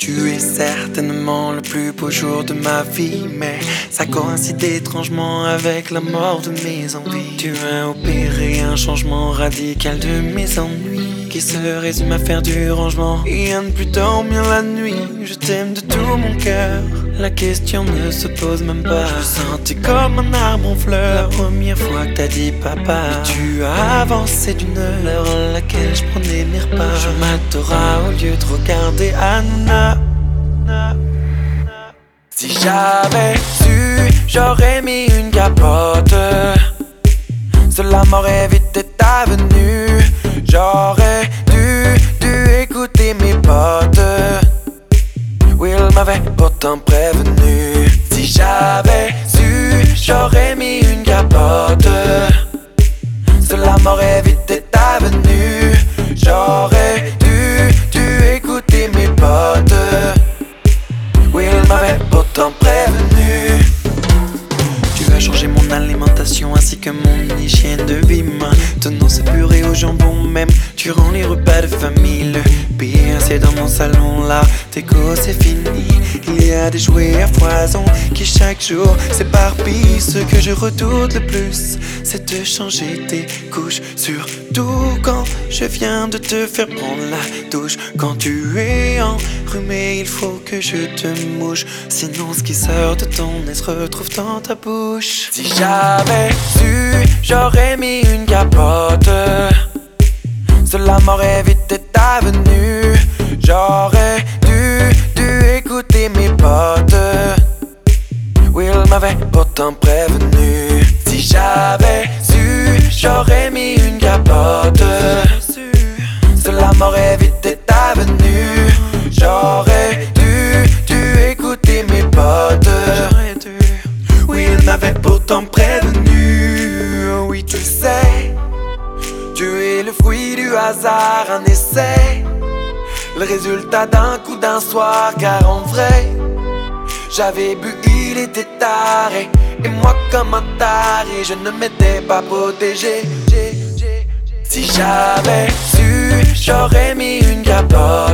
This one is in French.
Tu es certainement le plus beau jour de ma vie, mais ça coïncide étrangement avec la mort de mes envies. Tu as opéré un changement radical de mes ennuis, qui se résume à faire du rangement et à ne plus dormir la nuit. Je t'aime de tout mon cœur, la question ne se pose même pas. Je me sentais comme un arbre en fleurs la première fois que t'as dit papa. Et tu as avancé d'une heure à laquelle je prenais mes repas. Je m'adorais au lieu de regarder Hanouna. Si j'avais su, j'aurais mis une capote. Cela m'aurait évité ta venue. J'aurais dû écouter mes potes. Will m'avait pourtant prévenu. Si j'avais su, j'aurais mis une capote. Cela m'aurait évité ta venue. J'aurais dû écouter mes potes. Will m'avait pourtant prévenu. Tu as changé mon alimentation ainsi que mon hygiène de vie. Maintenant c'est purée au jambon même durant les repas de famille. Le pire c'est dans mon salon là, déco c'est fini. Il y a des jouets à foison qui chaque jour s'éparpillent. Ce que je redoute le plus, c'est de changer tes couches. Surtout quand je viens de te faire prendre la douche. Quand tu es enrhumé, il faut que je te mouche. Sinon ce qui sort de ton nez se retrouve dans ta bouche. Si j'avais su, j'aurais mis une capote. Cela m'aurait évité ta venue. J'aurais dû écouter mes potes. Will m'avait pourtant prévenu. Si j'avais su, j'aurais mis une capote. Cela m'aurait évité ta venue. J'aurais dû écouter mes potes. Will m'avait pourtant prévenu. Oui tu sais, tu es le fruit du hasard, un essai, le résultat d'un coup d'un soir. Car en vrai, j'avais bu, il était tard, et moi comme un taré, je ne m'étais pas protégé. Si j'avais su, j'aurais mis une capote.